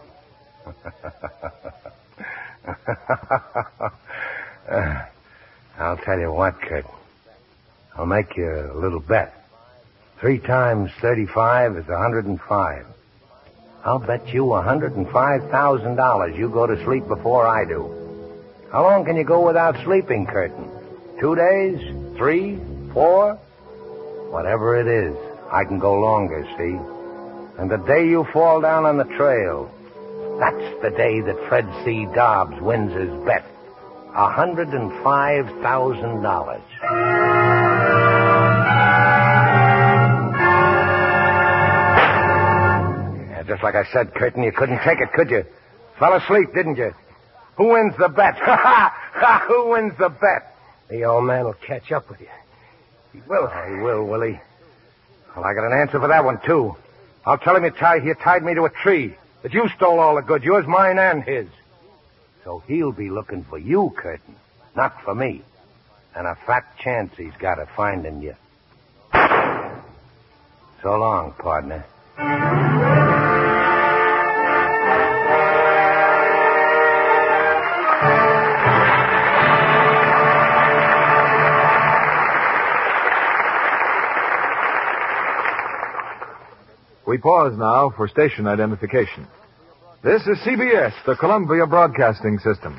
I'll tell you what, Kurt. I'll make you a little bet. 3 times 35 is 105. I'll bet you $105,000 you go to sleep before I do. How long can you go without sleeping, Curtin? 2 days? 3? 4? Whatever it is, I can go longer, see? And the day you fall down on the trail, that's the day that Fred C. Dobbs wins his bet. $105,000. Yeah, just like I said, Curtin, you couldn't take it, could you? Fell asleep, didn't you? Who wins the bet? Who wins the bet? The old man will catch up with you. He will. Oh, he will he? Well, I got an answer for that one, too. I'll tell him you tied me to a tree, that you stole all the goods, yours, mine, and his. So he'll be looking for you, Curtin, not for me. And a fat chance he's got of finding you. So long, partner. We pause now for station identification. This is CBS, the Columbia Broadcasting System.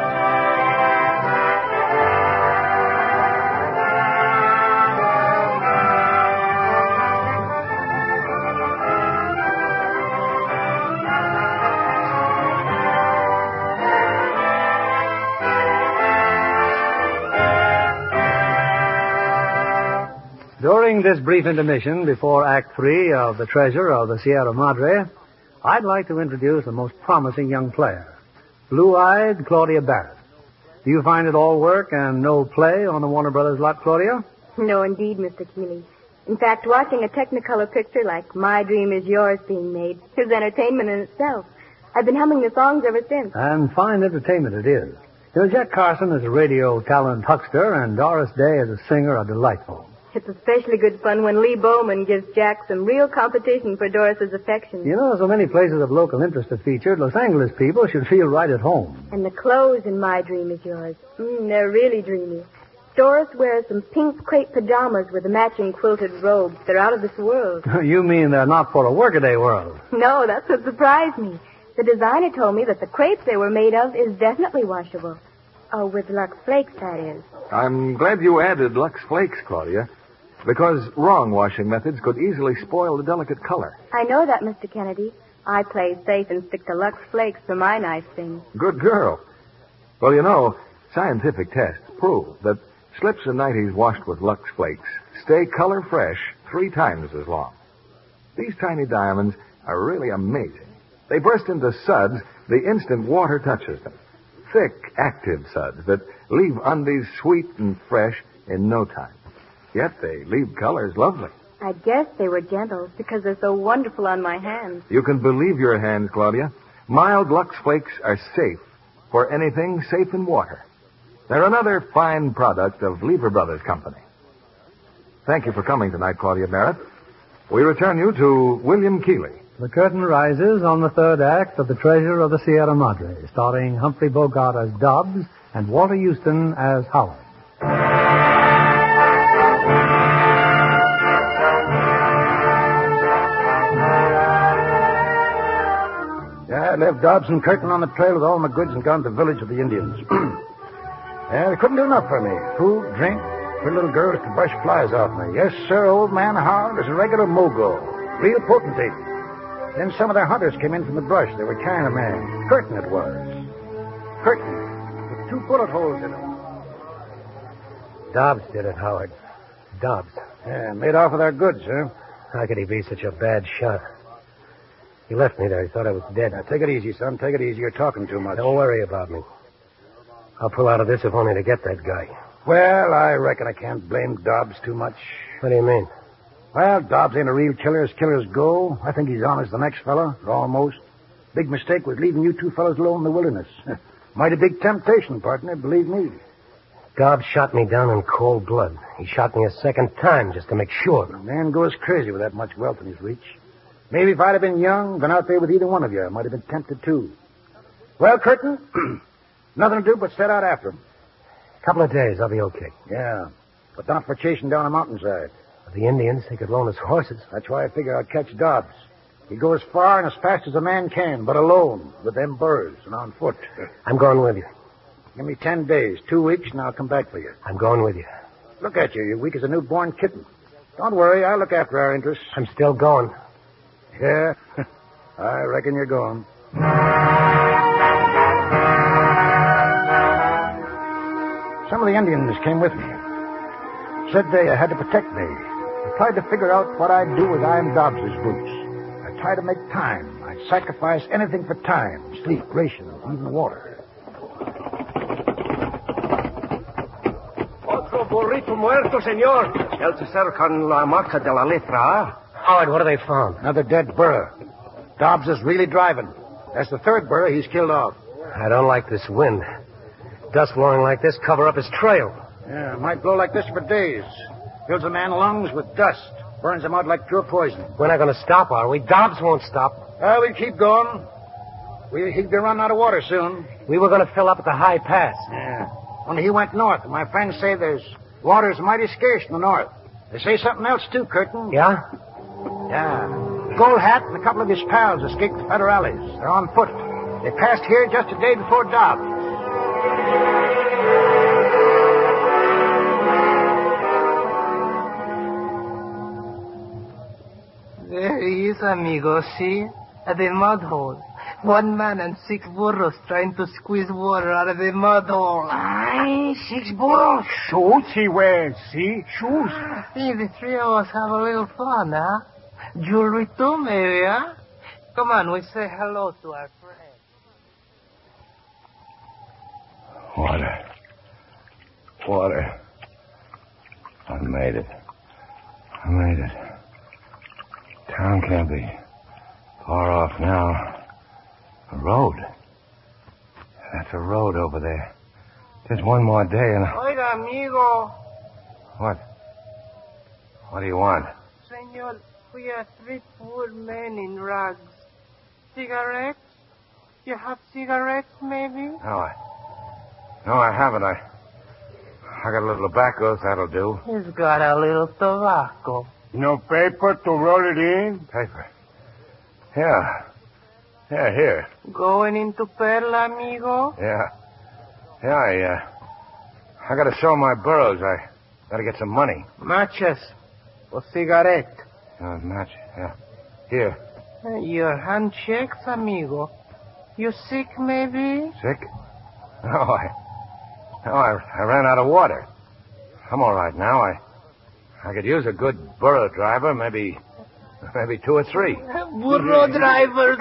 During this brief intermission before Act 3 of The Treasure of the Sierra Madre, I'd like to introduce a most promising young player, blue-eyed Claudia Barrett. Do you find it all work and no play on the Warner Brothers lot, Claudia? No, indeed, Mr. Keeley. In fact, watching a Technicolor picture like My Dream Is Yours being made is entertainment in itself. I've been humming the songs ever since. And fine entertainment it is. You know, Jack Carson as a radio talent huckster and Doris Day as a singer are delightful. It's especially good fun when Lee Bowman gives Jack some real competition for Doris's affection. You know, so many places of local interest are featured, Los Angeles people should feel right at home. And the clothes in My Dream Is Yours. They're really dreamy. Doris wears some pink crepe pajamas with a matching quilted robe. They're out of this world. You mean they're not for a workaday world? No, that's what surprised me. The designer told me that the crepe they were made of is definitely washable. Oh, with Lux Flakes, that is. I'm glad you added Lux Flakes, Claudia, because wrong washing methods could easily spoil the delicate color. I know that, Mr. Kennedy. I play safe and stick to Lux Flakes for my nice things. Good girl. Well, you know, scientific tests prove that slips and nighties washed with Lux Flakes stay color fresh 3 times as long. These tiny diamonds are really amazing. They burst into suds the instant water touches them. Thick, active suds that leave undies sweet and fresh in no time. Yet they leave colors lovely. I guess they were gentle because they're so wonderful on my hands. You can believe your hands, Claudia. Mild Lux Flakes are safe for anything safe in water. They're another fine product of Lever Brothers Company. Thank you for coming tonight, Claudia Barrett. We return you to William Keeley. The curtain rises on the 3rd act of The Treasure of the Sierra Madre, starring Humphrey Bogart as Dobbs and Walter Houston as Howard. I left Dobbs and Curtin on the trail with all my goods and gone to the village of the Indians. They couldn't do enough for me. Food, drink, for little girls to brush flies off me. Yes, sir, old man Howard is a regular mogul. Real potentate. Then some of their hunters came in from the brush. They were carrying a man. Curtin it was. Curtin, with 2 bullet holes in him. Dobbs did it, Howard. Dobbs. Yeah, made off with our goods, huh? How could he be such a bad shot? He left me there. He thought I was dead. Now, take it easy, son. Take it easy. You're talking too much. Don't worry about me. I'll pull out of this if only to get that guy. Well, I reckon I can't blame Dobbs too much. What do you mean? Well, Dobbs ain't a real killer as killers go. I think he's honest the next fella, or almost. Big mistake was leaving you 2 fellas alone in the wilderness. Mighty big temptation, partner, believe me. Dobbs shot me down in cold blood. He shot me a second time just to make sure. A man goes crazy with that much wealth in his reach. Maybe if I'd have been young, gone out there with either one of you, I might have been tempted too. Well, Curtin, nothing to do but set out after him. Couple of days, I'll be okay. Yeah, but not for chasing down a mountainside. The Indians, they could loan us horses. That's why I figure I'll catch Dobbs. He'd go as far and as fast as a man can, but alone, with them burrs and on foot. I'm going with you. Give me 10 days, 2 weeks, and I'll come back for you. I'm going with you. Look at you. You're weak as a newborn kitten. Don't worry. I'll look after our interests. I'm still going. Yeah, I reckon you're going. Some of the Indians came with me. Said they had to protect me. I tried to figure out what I'd do with Iron Dobbs's boots. I tried to make time. I'd sacrifice anything for time, sleep, rations, even water. Otro burrito muerto, señor. El tercero con la marca de la letra. Howard, what have they found? Another dead burro. Dobbs is really driving. That's the 3rd burro he's killed off. I don't like this wind. Dust blowing like this cover up his trail. Yeah, it might blow like this for days. Fills a man's lungs with dust. Burns them out like pure poison. We're not going to stop, are we? Dobbs won't stop. We'll keep going. He'd be running out of water soon. We were going to fill up at the high pass. Yeah. Only he went north, and my friends say water's mighty scarce in the north. They say something else, too, Curtin. Yeah? Yeah. Gold Hat and a couple of his pals escaped the Federales. They're on foot. They passed here just a day before Dobbs. There he is, amigo, see? At the mud hole. 1 man and 6 burros trying to squeeze water out of the mud hole. Aye, 6 burros. Shoes he wears, see? Shoes. See, the 3 of us have a little fun, huh? Jewelry too, maybe, huh? Come on, we say hello to our friend. Water. I made it. Town can't be far off now. A road. That's a road over there. Just one more day and... Oiga, amigo. What? What do you want? Senor, we are 3 poor men in rags. Cigarettes? You have cigarettes, maybe? No, I haven't. I got a little tobacco, that'll do. He's got a little tobacco. No paper to roll it in? Paper? Yeah, here. Going into Perla, amigo? Yeah, I gotta sell my burros. I gotta get some money. Matches. Or cigarette. Match, yeah. Here. Your handshakes, amigo. You sick, maybe? Sick? No, I ran out of water. I'm all right now. I could use a good burro driver, maybe 2 or 3. Burro drivers,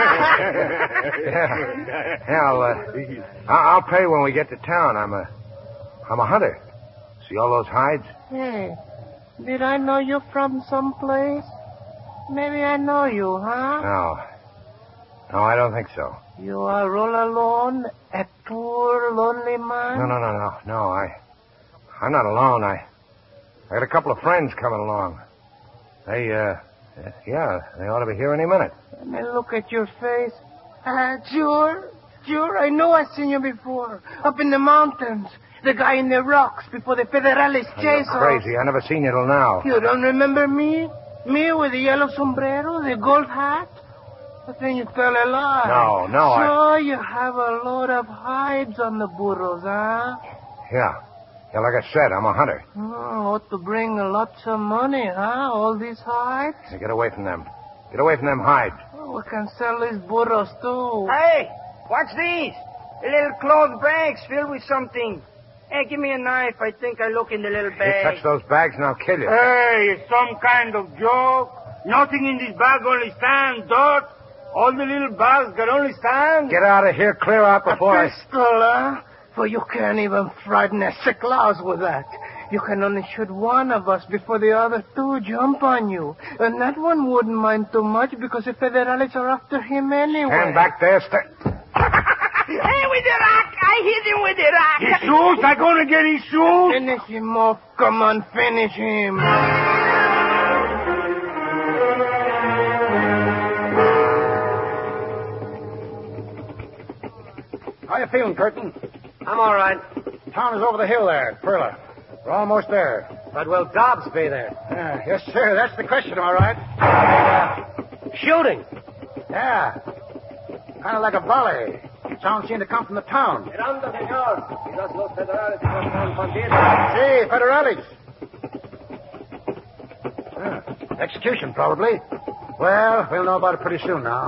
I'll pay when we get to town. I'm a hunter. See all those hides? Hey, did I know you from someplace? Maybe I know you, huh? No, I don't think so. You are all alone, a poor, lonely man? No, I'm not alone. I got a couple of friends coming along. They ought to be here any minute. Let me look at your face. Sure, I know I've seen you before. Up in the mountains. The guy in the rocks before the Federales chase us. Crazy. I never seen you till now. You don't remember me? Me with the yellow sombrero, the gold hat? But then you tell a lie. No, So you have a load of hides on the burros, huh? Yeah, like I said, I'm a hunter. Ought to bring lots of money, huh? All these hides? Hey, get away from them. Get away from them hides. We can sell these burros, too. Hey, what's these? Little cloth bags filled with something. Hey, give me a knife. I think I look in the little bag. You touch those bags and I'll kill you. Hey, it's some kind of joke. Nothing in this bag only stands, dirt. All the little bags can only stand. Get out of here, clear out before a pistol, huh? For you can't even frighten a sick louse with that. You can only shoot one of us before the other 2 jump on you. And that one wouldn't mind too much because the Federales are after him anyway. Stand back there. Hey, with the rock! I hit him with the rock! His shoes? I'm gonna get his shoes! Finish him off. Come on, finish him. How you feeling, Curtin? I'm all right. Town is over the hill there, Perla. We're almost there. But will Dobbs be there? Yes, sir. That's the question, all right. Shooting? Yeah. Kind of like a volley. Sound seemed to come from the town. Miranda, senor. Quizás los federales están bandidos. Sí, federales. Execution, probably. Well, we'll know about it pretty soon now.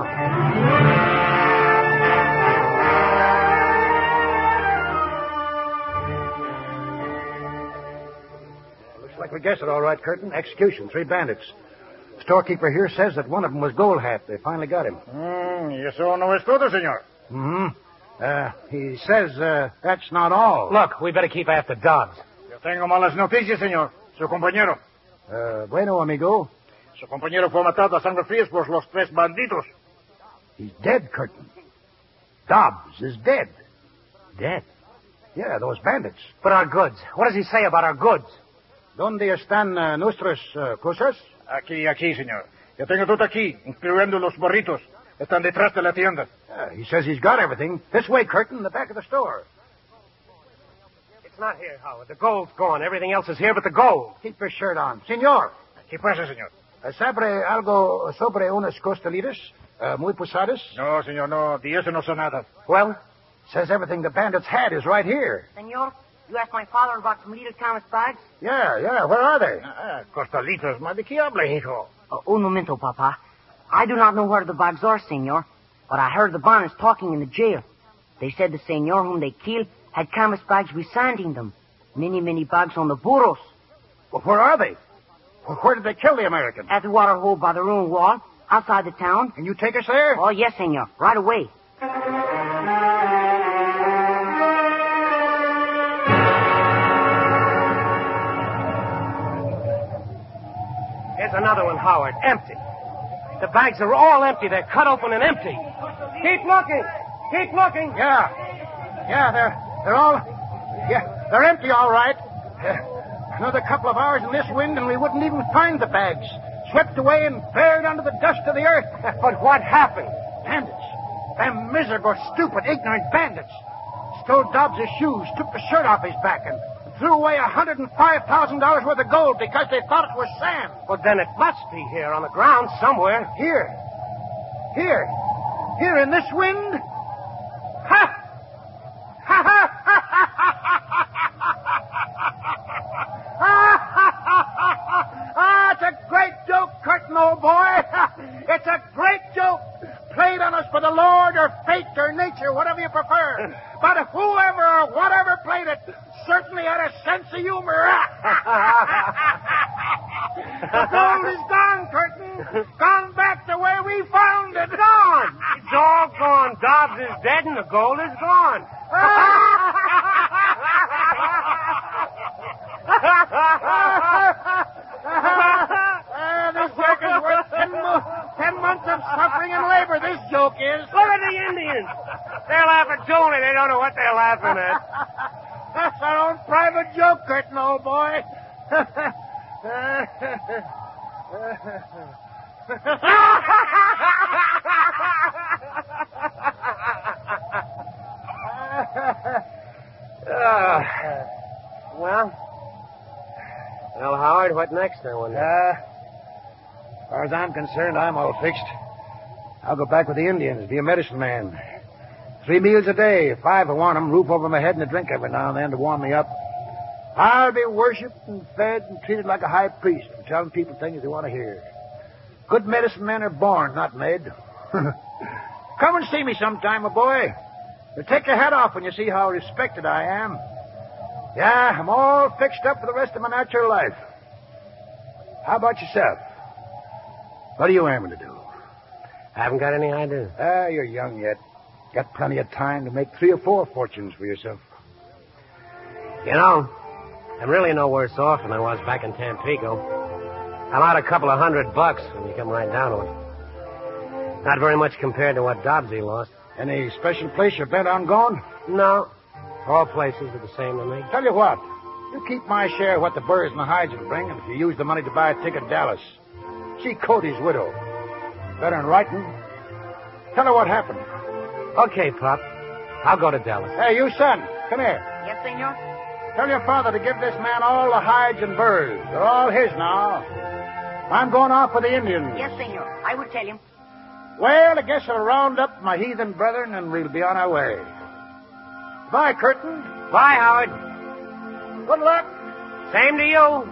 Like we guessed it, all right, Curtin. Execution, 3 bandits. The storekeeper here says that one of them was Gold Hat. They finally got him. ¿Y eso no es todo, señor? He says that's not all. Look, we better keep after Dobbs. Yo tengo malas noticias, señor. Su compañero. Bueno, amigo. Su compañero fue matado a sangre fría por los 3 bandidos. He's dead, Curtin. Dobbs is dead. Dead? Yeah, those bandits. But our goods. What does he say about our goods? ¿Dónde están nuestras cosas? Aquí, señor. Yo tengo todo aquí, incluyendo los burritos. Están detrás de la tienda. He says he's got everything. This way, Curtin, the back of the store. It's not here, Howard. The gold's gone. Everything else is here but the gold. Keep your shirt on. Senor. ¿Qué pasa, señor? ¿Sabe algo sobre unas costelitas muy pesadas? No, señor, no. De eso no sé nada. Well, says everything the bandits had is right here. Senor, you asked my father about some little canvas bags? Yeah. Where are they? Costelitas, ¿de qué habla, hijo? Un momento, Papa. I do not know where the bags are, senor. But I heard the Barnes talking in the jail. They said the senor whom they killed had canvas bags with sand in them. Many bags on the burros. Well, where are they? Where did they kill the American? At the water hole by the ruined wall, outside the town. Can you take us there? Oh, yes, senor. Right away. Here's another one, Howard. Empty. The bags are all empty. They're cut open and empty. Keep looking. Keep looking. Yeah, they're all... Yeah, they're empty, all right. Another couple of hours in this wind and we wouldn't even find the bags. Swept away and buried under the dust of the earth. But what happened? Bandits. Them miserable, stupid, ignorant bandits. Stole Dobbs' shoes, took the shirt off his back, and threw away $105,000 worth of gold because they thought it was sand. Well, then it must be here on the ground somewhere. Here in this wind? Ha! Ha ha ha ha! It's a great joke, Curtin, old boy. It's a great joke. Played on us by the Lord or fate or nature, whatever you prefer. But whoever or whatever played it certainly had a sense of humor. The gold is gone, Curtin. Gone back to where we found it. Gone. It's all gone. Dobbs is dead and the gold is gone. This joke is worth 10 months of suffering and labor, this joke is. Look at the Indians. They're laughing too, only they don't know what they're laughing at. That's our own private joke, Curtin, old boy. Well, Howard, what next, I wonder? As far as I'm concerned, I'm all fixed. I'll go back with the Indians, be a medicine man. 3 meals a day, 5 I want them, roof over my head and a drink every now and then to warm me up. I'll be worshipped and fed and treated like a high priest and telling people things they want to hear. Good medicine men are born, not made. Come and see me sometime, my boy. You'll take your hat off when you see how respected I am. Yeah, I'm all fixed up for the rest of my natural life. How about yourself? What are you aiming to do? I haven't got any idea. You're young yet. Got plenty of time to make 3 or 4 fortunes for yourself. You know, I'm really no worse off than I was back in Tampico. I'm out a couple of $100 when you come right down to it. Not very much compared to what Dobbsy lost. Any special place you're bent on going? No. All places are the same to me. Tell you what, you keep my share of what the Burrs and the Hydes will bring, and if you use the money to buy a ticket to Dallas, see Cody's widow. Better than writing. Tell her what happened. Okay, Pop. I'll go to Dallas. Hey, you son, come here. Yes, senor? Tell your father to give this man all the Hydes and Burrs. They're all his now. I'm going off with the Indians. Yes, senor. I will tell him. Well, I guess I'll round up my heathen brethren and we'll be on our way. Bye, Curtin. Bye, Howard. Good luck. Same to you.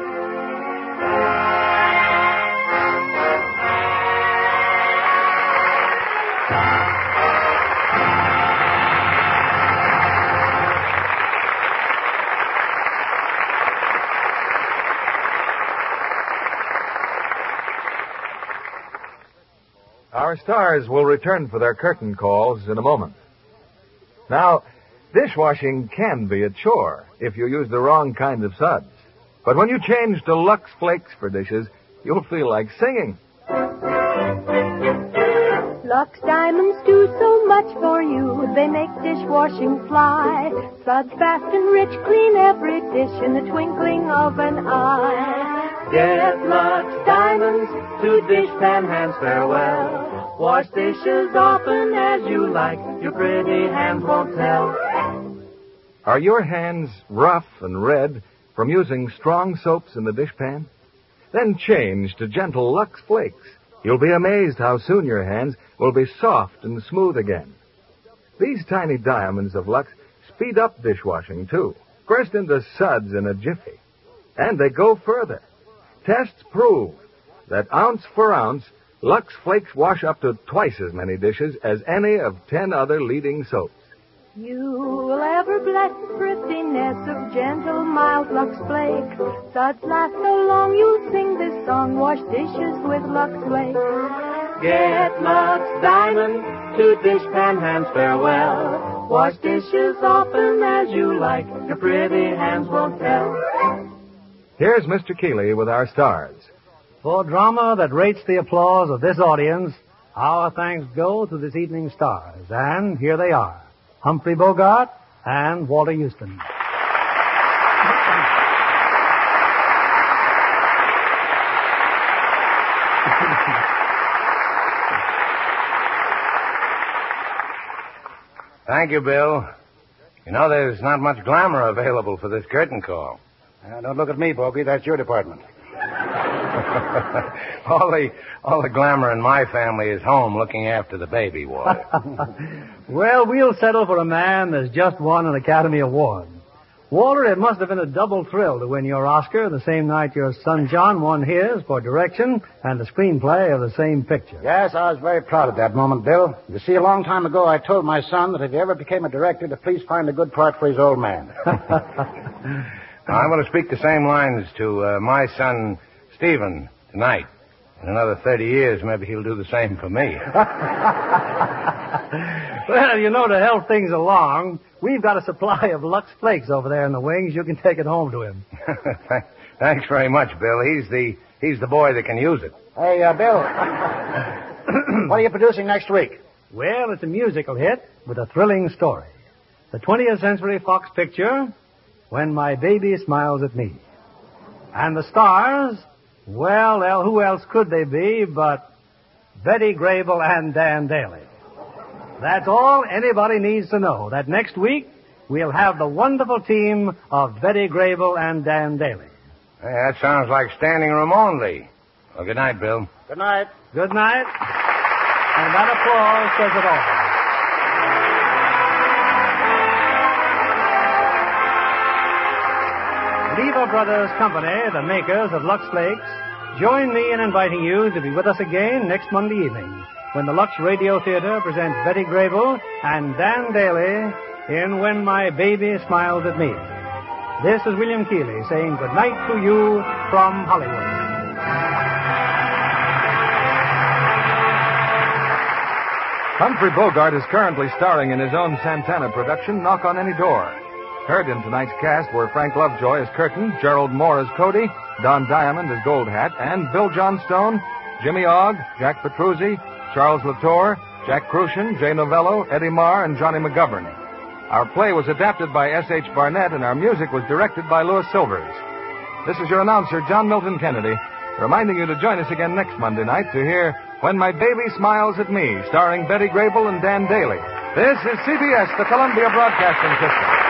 Our stars will return for their curtain calls in a moment. Now, dishwashing can be a chore if you use the wrong kind of suds. But when you change to Lux Flakes for dishes, you'll feel like singing. Lux Diamonds do so much for you. They make dishwashing fly. Suds fast and rich, clean every dish in the twinkling of an eye. Get Lux Diamonds to dishpan hands farewell. Wash dishes often as you like. Your pretty hands won't tell. Are your hands rough and red from using strong soaps in the dishpan? Then change to gentle Lux Flakes. You'll be amazed how soon your hands will be soft and smooth again. These tiny diamonds of Lux speed up dishwashing, too. Burst into suds in a jiffy. And they go further. Tests prove that ounce for ounce, Lux Flakes wash up to twice as many dishes as any of 10 other leading soaps. You'll ever bless the thriftiness of gentle, mild Lux Flakes. Suds last so long you'll sing this song. Wash dishes with Lux Flakes. Get Lux Diamond to dishpan hands farewell. Wash dishes often as you like. Your pretty hands won't tell. Here's Mr. Keeley with our stars. For drama that rates the applause of this audience, our thanks go to this evening's stars. And here they are, Humphrey Bogart and Walter Houston. Thank you, Bill. You know, there's not much glamour available for this curtain call. Don't look at me, Bogey. That's your department. all the glamour in my family is home looking after the baby, Walter. Well, we'll settle for a man that's just won an Academy Award. Walter, it must have been a double thrill to win your Oscar the same night your son John won his for direction and the screenplay of the same picture. Yes, I was very proud of that moment, Bill. You see, a long time ago I told my son that if he ever became a director to please find a good part for his old man. I'm going to speak the same lines to my son Stephen tonight. In another 30 years, maybe he'll do the same for me. Well, you know, to help things along, we've got a supply of Lux Flakes over there in the wings. You can take it home to him. Thanks very much, Bill. He's the boy that can use it. Hey, Bill, what are you producing next week? Well, it's a musical hit with a thrilling story. The 20th Century Fox picture, When My Baby Smiles at Me. And the stars, well, who else could they be but Betty Grable and Dan Daly. That's all anybody needs to know, that next week we'll have the wonderful team of Betty Grable and Dan Daly. Hey, that sounds like standing room only. Well, good night, Bill. Good night. Good night. And that applause says it all. Lever Brothers Company, the makers of Lux Flakes, join me in inviting you to be with us again next Monday evening when the Lux Radio Theater presents Betty Grable and Dan Daly in When My Baby Smiles at Me. This is William Keeley saying good night to you from Hollywood. Humphrey Bogart is currently starring in his own Santana production, Knock on Any Door. Heard in tonight's cast were Frank Lovejoy as Curtain, Gerald Moore as Cody, Don Diamond as Gold Hat, and Bill Johnstone, Jimmy Ogg, Jack Petruzzi, Charles Latour, Jack Crucian, Jay Novello, Eddie Marr, and Johnny McGovern. Our play was adapted by S.H. Barnett, and our music was directed by Louis Silvers. This is your announcer, John Milton Kennedy, reminding you to join us again next Monday night to hear When My Baby Smiles at Me, starring Betty Grable and Dan Daly. This is CBS, the Columbia Broadcasting System.